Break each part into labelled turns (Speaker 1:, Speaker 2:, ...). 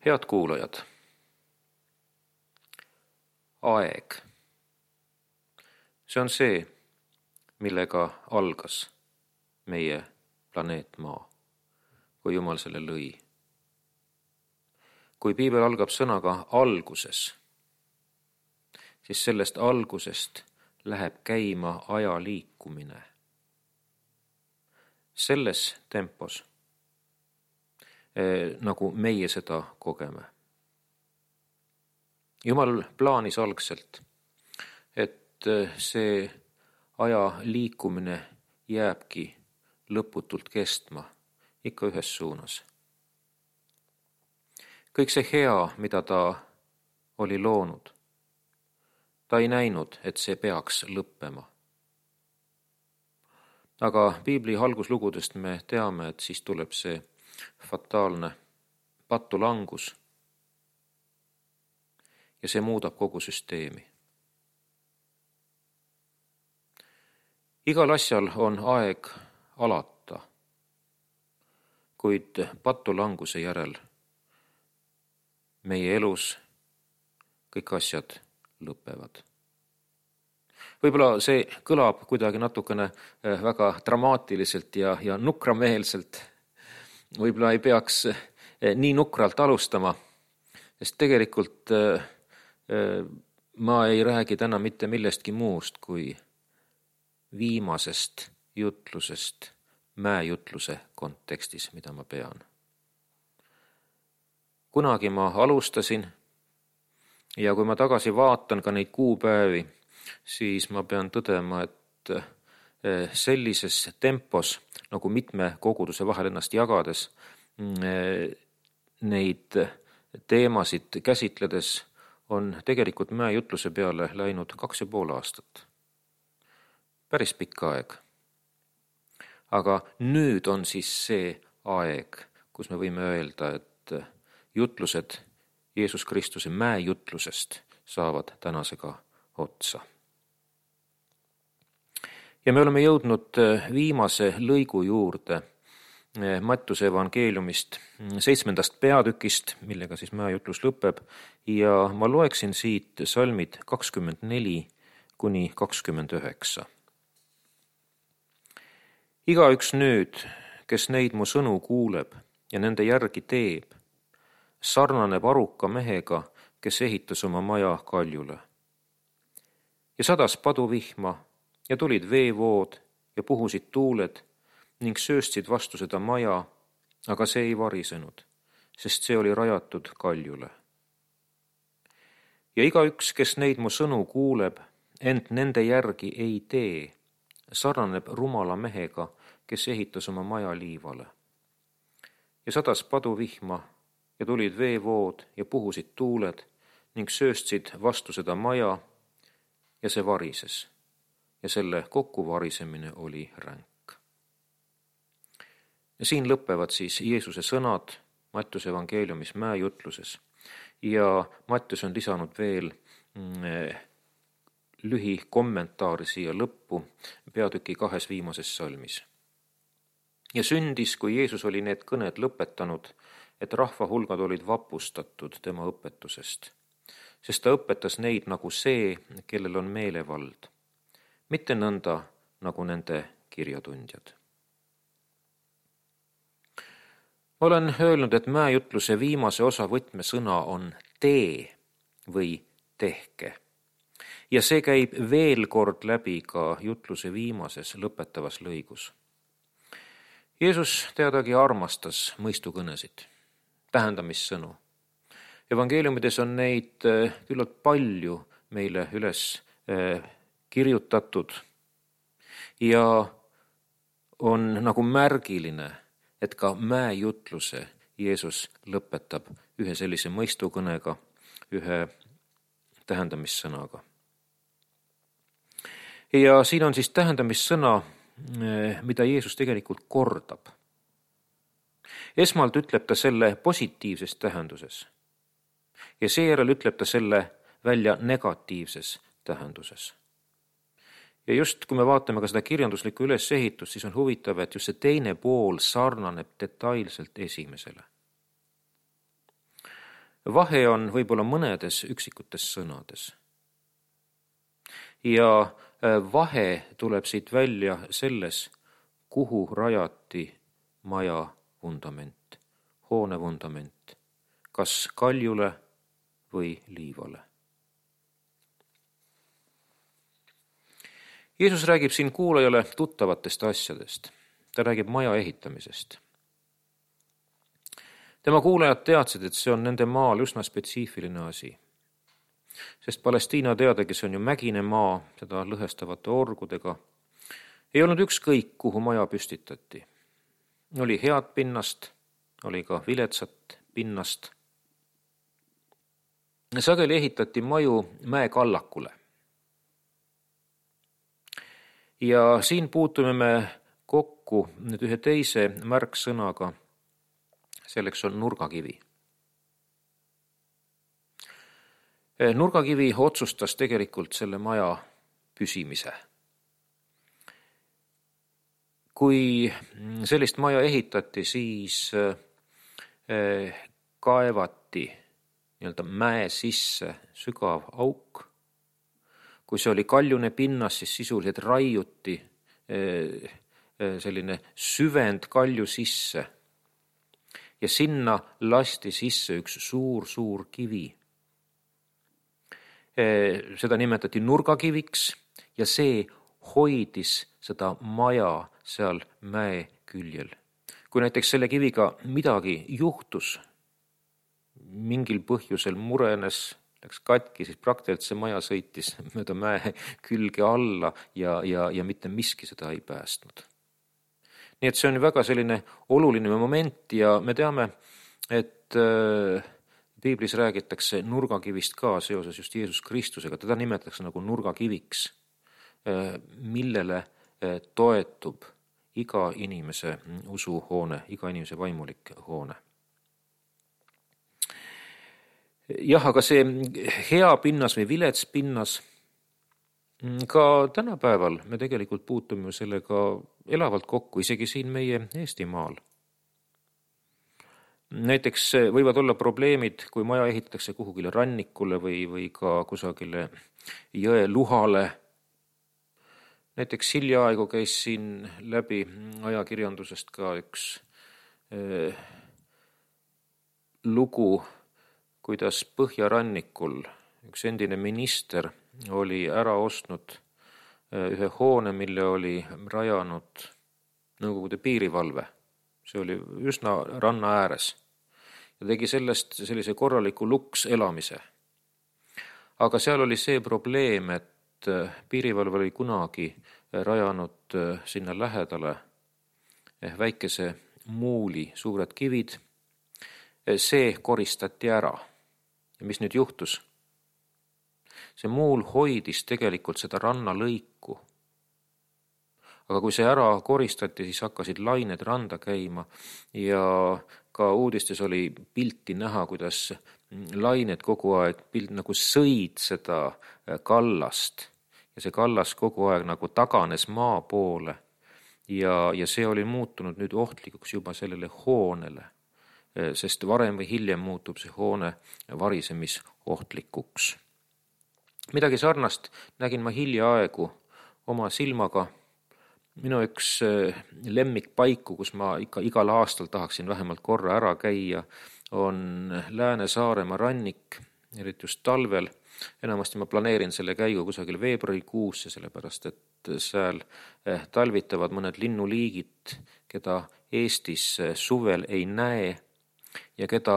Speaker 1: Head kuulajad, aeg. See on see, millega algas meie planeet Maa, kui Jumal selle lõi. Kui piibel algab sõnaga alguses, siis sellest algusest läheb käima aja liikumine. Selles tempos, nagu meie seda kogeme. Jumal plaanis algselt, et see aja liikumine jääbki lõputult kestma ikka ühes suunas. Kõik see hea, mida ta oli loonud, ta ei näinud, et see peaks lõppema. Aga piibli alguslugudest me teame, et siis tuleb see fataalne patulangus ja see muudab kogu süsteemi. Igal asjal on aeg alata, kuid patulanguse järel meie elus kõik asjad lõpevad. Võib-olla see kõlab kuidagi natukene väga dramaatiliselt ja nukrameelselt. Võib-olla ei peaks nii nukralt alustama, sest tegelikult ma ei räägi täna mitte millestki muust kui viimasest jutlusest mäejutluse kontekstis, mida ma pean. Kunagi ma alustasin ja kui ma tagasi vaatan ka neid kuupäevi, siis ma pean tõdema, et sellises tempos, nagu mitme koguduse vahel ennast jagades, neid teemasid käsitledes on tegelikult mäejutluse peale läinud 2,5 aastat. Päris pikk aeg. Aga nüüd on siis see aeg, kus me võime öelda, et jutlused Jeesus Kristuse mäejutlusest saavad tänasega otsa. Ja me oleme jõudnud viimase lõigu juurde Mattuse evangeeliumist 7. peatükist, millega siis mäejutlus lõpeb, ja ma loeksin siit salmid 24 kuni 29. Igaüks nüüd, kes neid mu sõnu kuuleb ja nende järgi teeb, sarnaneb aruka mehega, kes ehitas oma maja kaljule. Ja sadas paduvihma ja tulid veevood ja puhusid tuuled ning sööstsid vastu seda maja, aga see ei varisenud, sest see oli rajatud kaljule. Ja igaüks, kes neid mu sõnu kuuleb, ent nende järgi ei tee, sarnaneb rumala mehega, kes ehitas oma maja liivale. Ja sadas paduvihma ja tulid veevood ja puhusid tuuled ning sööstsid vastu seda maja ja see varises. Ja selle kokkuvarisemine oli ränk. Ja siin lõpevad siis Jeesuse sõnad Mattuse evangeeliumis mäejutluses ja Mattus on lisanud veel lühikommentaari siia lõppu peatüki 2 viimases salmis. Ja sündis, kui Jeesus oli need kõned lõpetanud, et rahvahulgad olid vapustatud tema õpetusest, sest ta õpetas neid nagu see, kellel on meelevald, mitte nõnda nagu nende kirjatundjad. Ma olen öelnud, et mäejutluse viimase osa võtmesõna on tee või tehke. Ja see käib veel kord läbi ka jutluse viimases lõpetavas lõigus. Jeesus teadagi armastas mõistukõnesid, tähendamissõnu. Evangeeliumides on neid küllalt palju meile üles kirjutatud ja on nagu märgiline, et ka mäejutluse Jeesus lõpetab ühe sellise mõistukõnega, ühe tähendamissõnaga. Ja siin on siis tähendamissõna, mida Jeesus tegelikult kordab. Esmalt ütleb ta selle positiivses tähenduses ja seejärel ütleb ta selle välja negatiivses tähenduses. Ja just kui me vaatame ka seda kirjanduslikku ülesehitust, siis on huvitav, et just see teine pool sarnaneb detailselt esimesele. Vahe on võib-olla mõnedes üksikutes sõnades. Ja vahe tuleb siit välja selles, kuhu rajati maja vundament, hoone vundament, kas kaljule või liivale. Jeesus räägib siin kuulajale tuttavatest asjadest. Ta räägib maja ehitamisest. Tema kuulajad teadsid, et see on nende maal üsna spetsiifiline asi. Sest Palestiina, teadagi, see on ju mägine maa, seda lõhestavate orgudega. Ei olnud ükskõik, kuhu maja püstitati. Oli head pinnast, oli ka viletsat pinnast. Sageli ehitati maju mäekallakule. Ja siin puutume me kokku nüüd ühe teise märksõnaga, selleks on nurgakivi. Nurgakivi otsustas tegelikult selle maja püsimise. Kui sellist maja ehitati, siis kaevati mäe sisse sügav auk. Kui see oli kaljune pinnas, siis sisuliselt raiuti selline süvend kalju sisse ja sinna lasti sisse üks suur kivi. Seda nimetati nurgakiviks ja see hoidis seda maja seal mäe küljel. Kui näiteks selle kiviga midagi juhtus, mingil põhjusel murenes, läks katki, siis praktiliselt see maja sõitis mööda mäe külge alla ja mitte miski seda ei päästnud. Nii et see on väga selline oluline moment ja me teame, et Piiblis räägitakse nurgakivist ka seoses just Jeesus Kristusega. Teda nimetatakse nagu nurgakiviks, millele toetub iga inimese usuhoone, iga inimese vaimulik hoone. Jah, aga see hea pinnas või vilets pinnas, ka tänapäeval me tegelikult puutume sellega elavalt kokku, isegi siin meie Eestimaal. Näiteks võivad olla probleemid, kui maja ehitatakse kuhugile rannikule või ka kusagile jõe luhale. Näiteks hiljaaegu käis siin läbi ajakirjandusest ka üks lugu, kuidas Põhjarannikul üks endine minister oli ära ostnud ühe hoone, mille oli rajanud Nõukogude piirivalve. See oli üsna ranna ääres ja tegi sellest sellise korraliku lukselamise. Aga seal oli see probleem, et piirivalve oli kunagi rajanud sinna lähedale väikese muuli, suured kivid. See koristati ära. Ja mis nüüd juhtus? See muul hoidis tegelikult seda rannalõiku. Aga kui see ära koristati, siis hakkasid lained randa käima ja ka uudistes oli pilti näha, kuidas lained kogu aeg nagu sõid seda kallast ja see kallas kogu aeg nagu taganes maa poole ja see oli muutunud nüüd ohtlikuks juba sellele hoonele, sest varem või hiljem muutub see hoone varisemisohtlikuks. Midagi sarnast nägin ma hiljaaegu oma silmaga. Minu üks lemmikpaiku, kus ma ikka igal aastal tahaksin vähemalt korra ära käia, on Lääne-Saaremaa rannik, eriti just talvel. Enamasti ma planeerin selle käigu kusagil veebruarikuusse, sellepärast et seal talvitavad mõned linnuliigid, keda Eestis suvel ei näe ja keda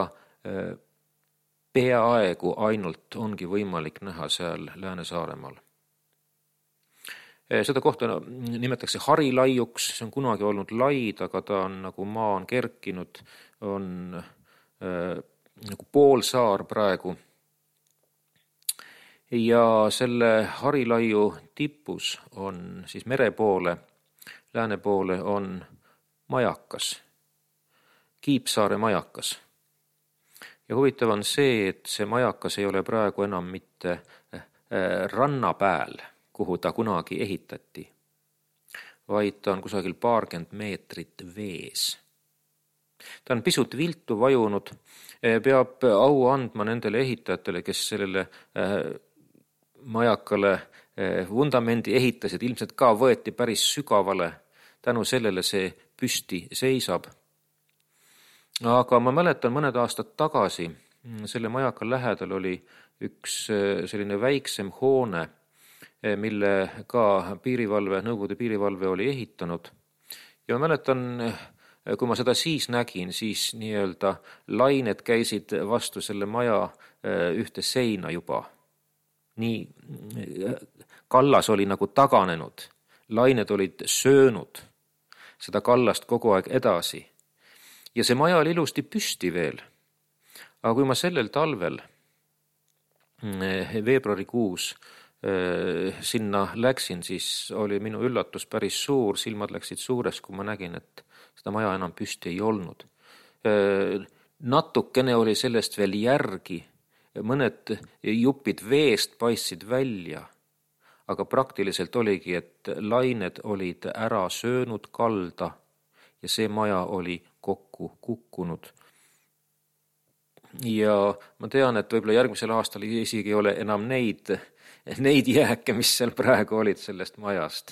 Speaker 1: peaaegu ainult ongi võimalik näha seal Lääne-Saaremaal. Seda kohta nimetatakse harilaiuks, see on kunagi olnud laid, aga ta on nagu maa on kerkinud, on nagu poolsaar praegu. Ja selle harilaiu tipus on siis mere poole, lääne poole on majakas, Kiipsaare majakas. Ja huvitav on see, et see majakas ei ole praegu enam mitte ranna pääl, kuhu ta kunagi ehitati, vaid ta on kusagil paarkümmend meetrit vees. ta on pisut viltu vajunud, peab au andma nendele ehitajatele, kes sellele majakale vundamendi ehitasid, ilmselt ka võeti päris sügavale, tänu sellele see püsti seisab. Aga ma mäletan mõned aastad tagasi, selle majaka lähedal oli üks selline väiksem hoone, mille ka Nõukogude piirivalve oli ehitanud. Ja ma mäletan, kui ma seda siis nägin, siis nii-öelda lained käisid vastu selle maja ühte seina juba. Nii kallas oli nagu taganenud, lained olid söönud seda kallast kogu aeg edasi. Ja see maja oli ilusti püsti veel. Aga kui ma sellel talvel, veebruarikuus, sinna läksin, siis oli minu üllatus päris suur, silmad läksid suures, kui ma nägin, et seda maja enam püsti ei olnud. Natukene oli sellest veel järgi, mõned jupid veest paistsid välja, aga praktiliselt oligi, et lained olid ära söönud kalda ja see maja oli kokku kukkunud. Ja ma tean, et võib-olla järgmisel aastal isegi ei ole enam neid jääke, mis seal praegu olid sellest majast.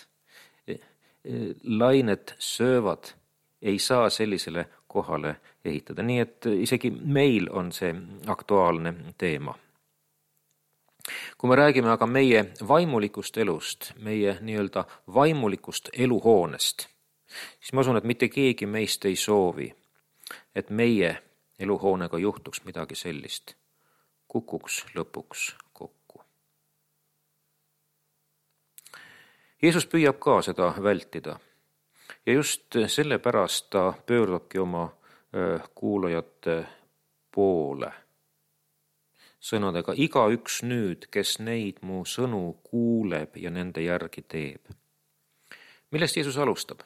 Speaker 1: Lained söövad, ei saa sellisele kohale ehitada, nii et isegi meil on see aktuaalne teema. Kui me räägime aga meie vaimulikust elust, meie nii-öelda vaimulikust eluhoonest, siis ma usun, et mitte keegi meist ei soovi, et meie eluhoonega juhtuks midagi sellist, kukuks lõpuks kokku. Jeesus püüab ka seda vältida ja just sellepärast ta pöördubki oma kuulajate poole sõnadega: igaüks nüüd, kes neid mu sõnu kuuleb ja nende järgi teeb. Millest Jeesus alustab?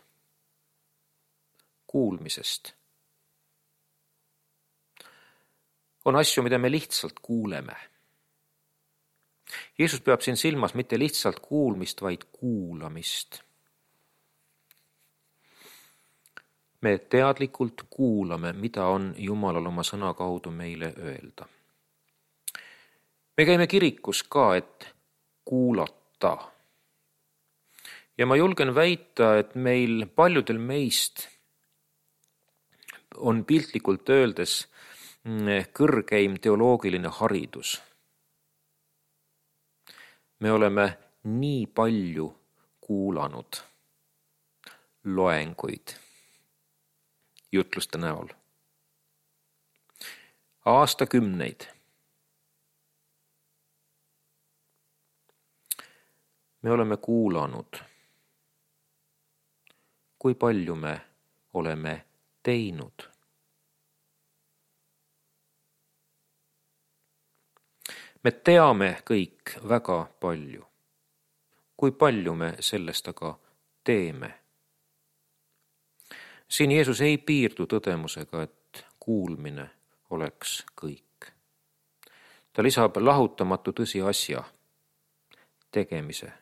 Speaker 1: Kuulmisest. On asju, mida me lihtsalt kuuleme. Jeesus peab siin silmas mitte lihtsalt kuulmist, vaid kuulamist. Me teadlikult kuulame, mida on Jumalal oma sõna kaudu meile öelda. Me käime kirikus ka, et kuulata. Ja ma julgen väita, et meil paljudel meist on piltlikult öeldes kõrgeim teoloogiline haridus. Me oleme nii palju kuulanud loenguid jutluste näol. Aastakümneid. Me oleme kuulanud. Kui palju me oleme teinud? Me teame kõik väga palju. Kui palju me sellest aga teeme? Siin Jeesus ei piirdu tõdemusega, et kuulmine oleks kõik. Ta lisab lahutamatu tõsiasja, tegemise.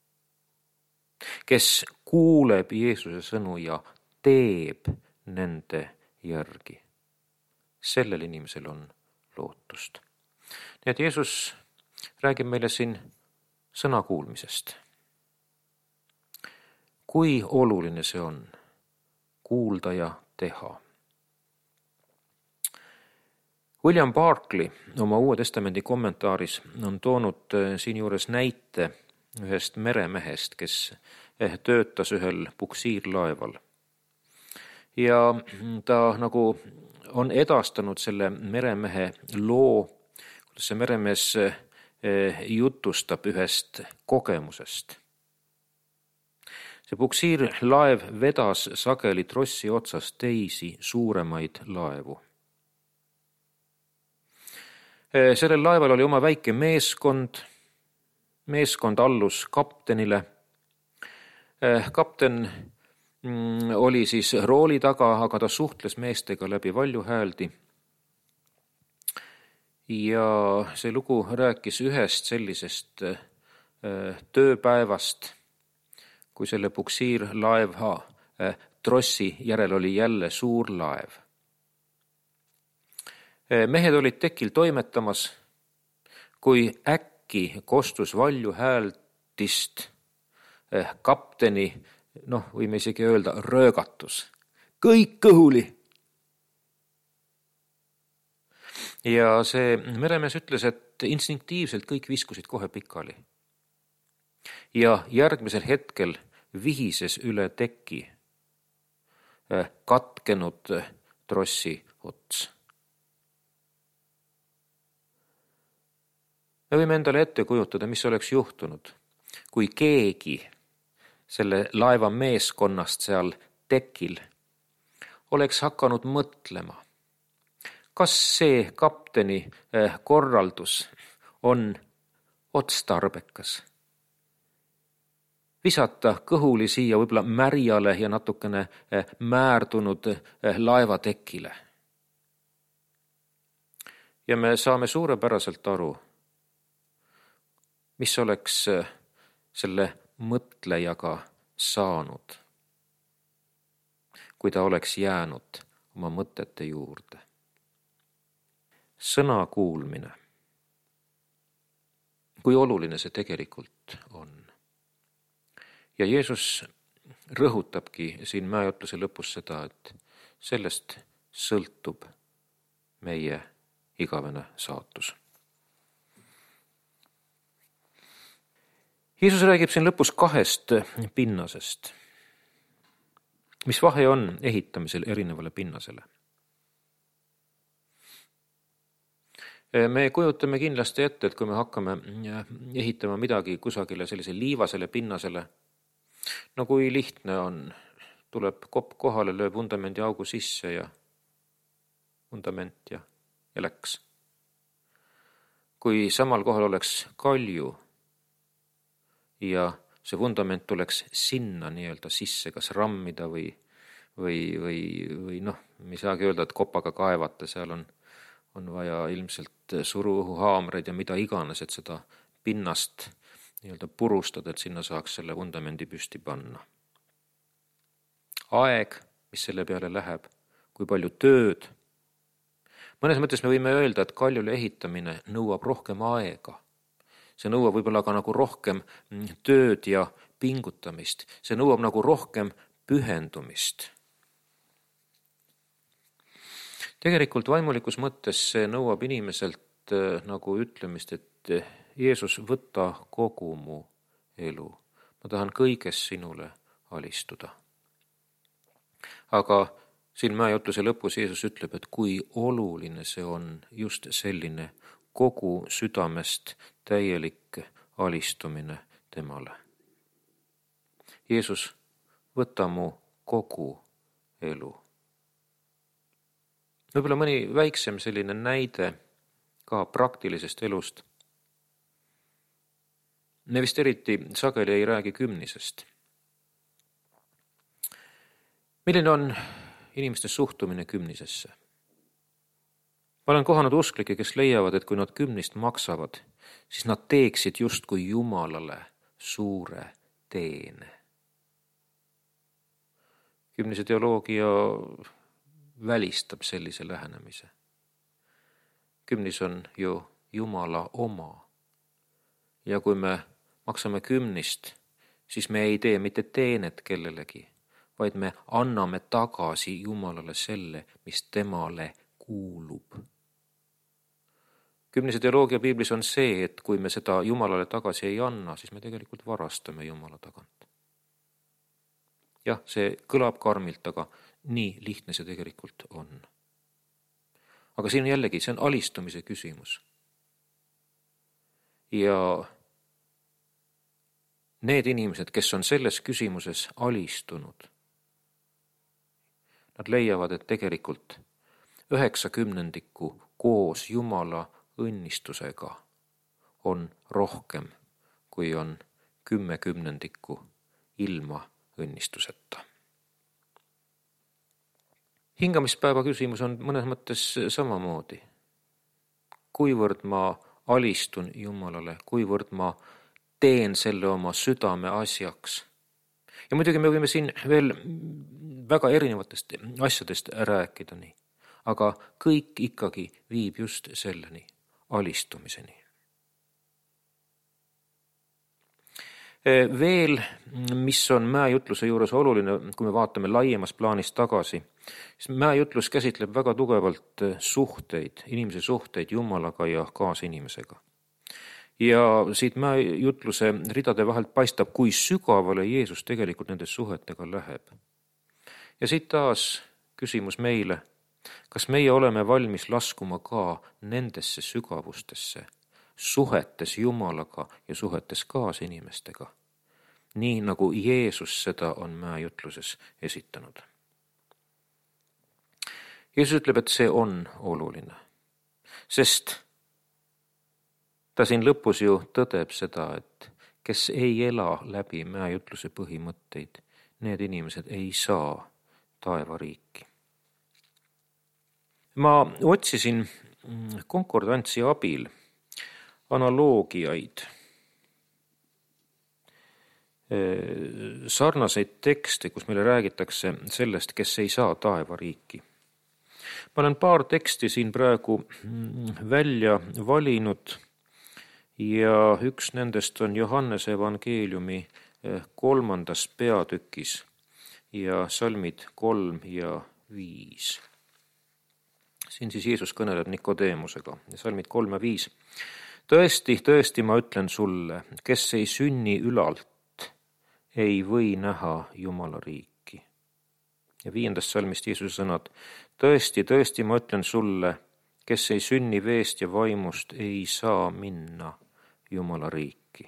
Speaker 1: Kes kuuleb Jeesuse sõnu ja teeb nende järgi, sellel inimesel on lootust. Nii et Jeesus räägib meile siin sõna kuulmisest. Kui oluline see on kuulda ja teha. William Barclay oma Uue Testamendi kommentaaris on toonud siinjuures näite ühest meremehest, kes töötas ühel puksiirlaeval. Ja ta nagu on edastanud selle meremehe loo, kuidas see meremees jutustab ühest kogemusest. See puksiirlaev vedas sageli trossi otsas teisi suuremaid laevu. Sellel laeval oli oma väike meeskond. Meeskond allus kaptenile. Kapten oli siis rooli taga, aga ta suhtles meestega läbi valjuhääldi. Ja see lugu rääkis ühest sellisest tööpäevast, kui selle puksiirlaeva trossi järel oli jälle suur laev. Mehed olid tekil toimetamas, kui äkki kostus valju häältist kapteni, võime isegi öelda röögatus. Kõik kõhuli! Ja see meremees ütles, et instinktiivselt kõik viskusid kohe pikali. Ja järgmisel hetkel vihises üle teki katkenud trossi ots. Me võime endale ette kujutada, mis oleks juhtunud, kui keegi selle laeva meeskonnast seal tekil oleks hakanud mõtlema, kas see kapteni korraldus on otstarbekas. Visata kõhuli siia võib-olla märjale ja natukene määrdunud laevatekile. Ja me saame suurepäraselt aru, mis oleks selle mõtlejaga saanud, kui ta oleks jäänud oma mõtete juurde. Sõna kuulmine. Kui oluline see tegelikult on. Ja Jeesus rõhutabki siin mäejutluse lõpus seda, et sellest sõltub meie igavene saatus. Jeesus räägib siin lõpus 2 pinnasest. Mis vahe on ehitamisel erinevale pinnasele? Me kujutame kindlasti ette, et kui me hakkame ehitama midagi kusagile sellise liivasele pinnasele, no kui lihtne on, tuleb kopp kohale, lööb vundamendi augu sisse ja vundament ja läks. Kui samal kohal oleks kalju ja see vundament tuleks sinna nii-öelda sisse, kas rammida või me ei saagi öelda, et kopaga kaevata, seal on vaja ilmselt suruõhuhaamreid ja mida iganes, et seda pinnast nii-öelda purustada, et sinna saaks selle vundamendi püsti panna. Aeg, mis selle peale läheb, kui palju tööd. Mõnes mõttes me võime öelda, et kaljule ehitamine nõuab rohkem aega. See nõuab võib-olla ka nagu rohkem tööd ja pingutamist. See nõuab nagu rohkem pühendumist. Tegelikult vaimulikus mõttes see nõuab inimeselt nagu ütlemist, et Jeesus, võta kogu mu elu. Ma tahan kõiges sinule alistuda. Aga siin mäejutluse lõpus Jeesus ütleb, et kui oluline see on just selline kogu südamest täielik alistumine temale. Jeesus, võta mu kogu elu. Võib-olla mõni väiksem selline näide ka praktilisest elust. Me vist eriti sageli ei räägi kümnisest. Milline on inimeste suhtumine kümnisesse? Ma olen kohanud usklikke, kes leiavad, et kui nad kümnist maksavad, siis nad teeksid justkui Jumalale suure teene. Kümnise teoloogia välistab sellise lähenemise. Kümnis on ju Jumala oma. Ja kui me maksame kümnist, siis me ei tee mitte teenet kellelegi, vaid me anname tagasi Jumalale selle, mis temale kuulub. Kümnise teoloogia piiblis on see, et kui me seda Jumalale tagasi ei anna, siis me tegelikult varastame Jumala tagant. Jah, see kõlab karmilt, aga nii lihtne see tegelikult on. Aga siin jällegi, see on alistumise küsimus. Ja need inimesed, kes on selles küsimuses alistunud, nad leiavad, et tegelikult 90% koos Jumala õnnistusega on rohkem, kui on 10% ilma õnnistuseta. Hingamispäeva küsimus on mõnes mõttes samamoodi. Kuivõrd ma alistun Jumalale, kuivõrd ma teen selle oma südame asjaks. Ja muidugi me võime siin veel väga erinevatest asjadest rääkida nii. aga kõik ikkagi viib just selleni, alistumiseni. Veel, mis on mäejutluse juures oluline, kui me vaatame laiemas plaanis tagasi, siis mäejutlus käsitleb väga tugevalt suhteid, inimese suhteid Jumalaga ja kaasinimesega. Ja siit mäejutluse ridade vahelt paistab, kui sügavale Jeesus tegelikult nendes suhetega läheb. Ja siit taas küsimus meile, kas meie oleme valmis laskuma ka nendesse sügavustesse, suhetes Jumalaga ja suhetes kaasinimestega, nii nagu Jeesus seda on mäejutluses esitanud. Jeesus ütleb, et see on oluline, sest ta siin lõpus ju tõdeb seda, et kes ei ela läbi mäejutluse põhimõtteid, need inimesed ei saa taevariiki. Ma otsisin konkordantsi abil analoogiaid, sarnaseid tekste, kus meile räägitakse sellest, kes ei saa taevariiki. Ma olen paar teksti siin praegu välja valinud ja üks nendest on Johannese evangeeliumi 3. peatükis ja salmid 3 ja 5. Siin siis Jeesus kõneleb Nikodeemusega ja salmid 3 ja 5. Tõesti, tõesti, ma ütlen sulle, kes ei sünni ülalt, ei või näha Jumala riiki. Ja 5. salmist Jeesuse sõnad. Tõesti, tõesti, ma ütlen sulle, kes ei sünni veest ja vaimust, ei saa minna Jumala riiki.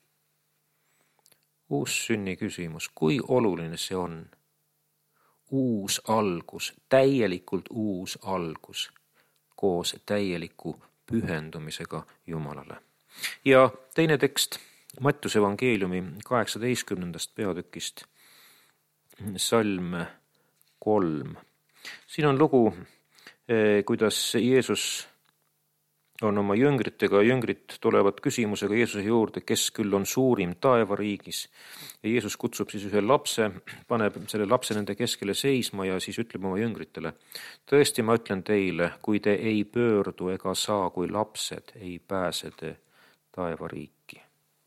Speaker 1: Uus sünni küsimus, kui oluline see on? Uus algus, täielikult uus algus, koos täieliku pühendumisega Jumalale. Ja teine tekst, Mattiuse evangeeliumi 18. peatükist, salm 3. Siin on lugu, kuidas Jeesus on oma jüngritega, jüngrid tulevad küsimusega Jeesuse juurde, kes küll on suurim taevariigis. Ja Jeesus kutsub siis ühe lapse, paneb selle lapse nende keskele seisma ja siis ütleb oma jüngritele, tõesti, ma ütlen teile, kui te ei pöördu ega saa kui lapsed, ei pääse te taevariiki.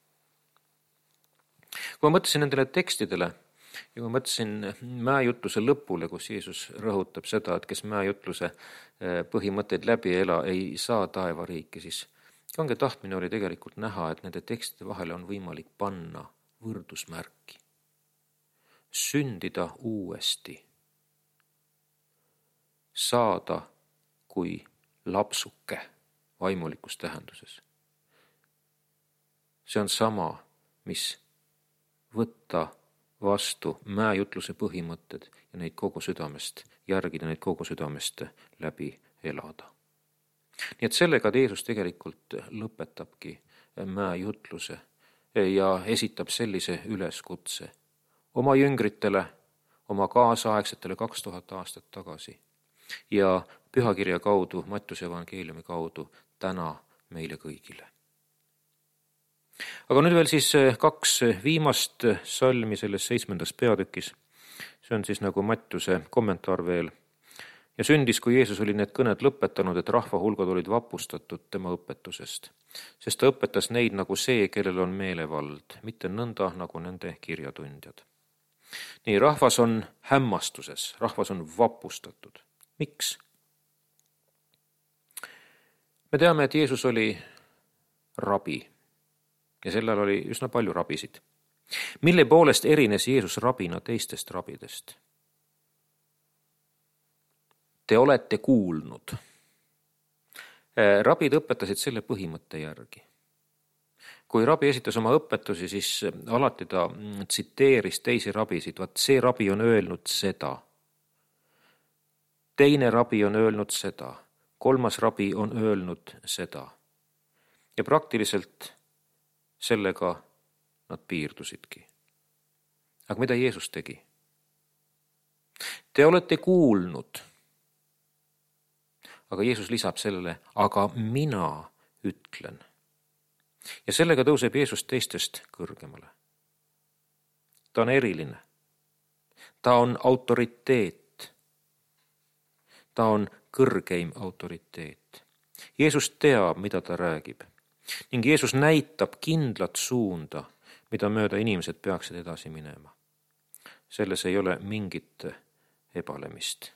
Speaker 1: Kui ma mõtlesin nendele tekstidele ja kui mõtlesin mäejutluse lõpule, kus Jeesus rõhutab seda, et kes mäejutluse põhimõtteid läbi ela, ei saa taevariiki, siis kange tahtmine oli tegelikult näha, et nende tekstide vahele on võimalik panna võrdusmärki. Sündida uuesti. Saada kui lapsuke vaimulikus tähenduses. See on sama, mis võtta vastu mäejutluse põhimõtted ja neid kogu südamest järgida, neid kogu südamest läbi elada. Nii et sellega Jeesus tegelikult lõpetabki mäejutluse ja esitab sellise üleskutse oma jüngritele, oma kaasaegsetele 2000 aastat tagasi ja pühakirja kaudu, Mattiuse evangeeliumi kaudu täna meile kõigile. Aga nüüd veel siis 2 viimast salmi selles 7. peatükis. See on siis nagu Mattiuse kommentaar veel. Ja sündis, kui Jeesus oli need kõned lõpetanud, et rahvahulgad olid vapustatud tema õpetusest. Sest ta õpetas neid nagu see, kellel on meelevald, mitte nõnda nagu nende kirjatundjad. Nii, rahvas on hämmastuses, rahvas on vapustatud. Miks? Me teame, et Jeesus oli rabi. Ja sellel oli üsna palju rabisid. Mille poolest erines Jeesus rabina teistest rabidest? Te olete kuulnud. Rabid õpetasid selle põhimõtte järgi. Kui rabi esitas oma õpetusi, siis alati ta tsiteeris teisi rabisid. Vaat see rabi on öelnud seda. Teine rabi on öelnud seda. 3. rabi on öelnud seda. Ja praktiliselt sellega nad piirdusidki. Aga mida Jeesus tegi? Te olete kuulnud. Aga Jeesus lisab sellele, aga mina ütlen. Ja sellega tõuseb Jeesus teistest kõrgemale. Ta on eriline. Ta on autoriteet. Ta on kõrgeim autoriteet. Jeesus teab, mida ta räägib ning Jeesus näitab kindlat suunda, mida mööda inimesed peaksid edasi minema. Selles ei ole mingit ebalemist.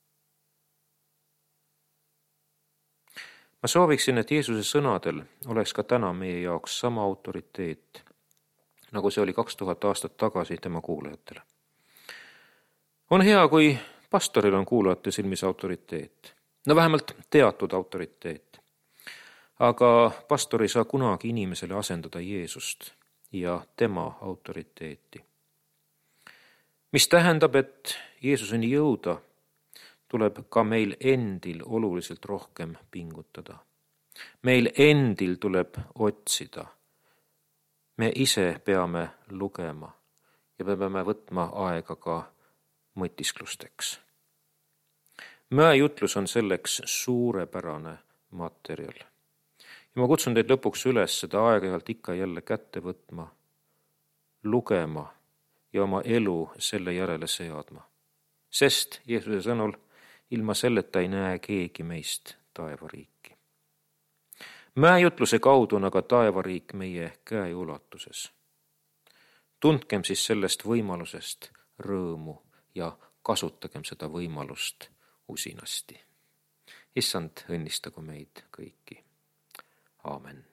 Speaker 1: Ma sooviksin, et Jeesuse sõnadel oleks ka täna meie jaoks sama autoriteet, nagu see oli 2000 aastat tagasi tema kuulajatele. On hea, kui pastoril on kuulajate silmis autoriteet. No vähemalt teatud autoriteet. Aga pastor ei saa kunagi inimesele asendada Jeesust ja tema autoriteeti. Mis tähendab, et Jeesuseni jõuda, tuleb ka meil endil oluliselt rohkem pingutada. Meil endil tuleb otsida. Me ise peame lugema ja me peame võtma aega ka mõtisklusteks. Mäejutlus on selleks suurepärane materjal. Ja ma kutsun teid lõpuks üles seda aeg-ajalt ikka jälle kätte võtma, lugema ja oma elu selle järele seadma. Sest Jeesuse sõnul ilma selleta ei näe keegi meist taevariiki. Mäejutluse kaudu on aga taevariik meie käeulatuses. Tundkem siis sellest võimalusest rõõmu ja kasutagem seda võimalust usinasti. Issand õnnistagu meid kõiki. Aamen.